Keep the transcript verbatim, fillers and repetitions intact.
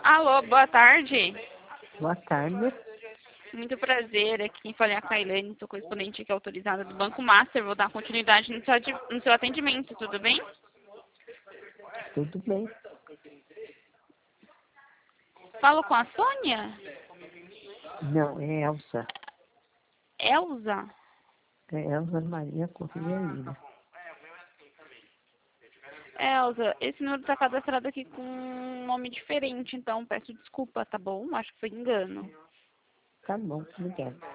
Alô, boa tarde. Boa tarde. Muito prazer, aqui quem fala é a Kailane, sou correspondente aqui autorizada do Banco Master. Vou dar continuidade no seu, ati- no seu atendimento, tudo bem? Tudo bem? Falo com a Sônia? Não, é Elsa. Elza? É Elsa Maria Corrêa Lira. Elza, esse número está cadastrado aqui com um nome diferente, então peço desculpa, tá bom? Acho que foi engano. Tá bom, obrigada.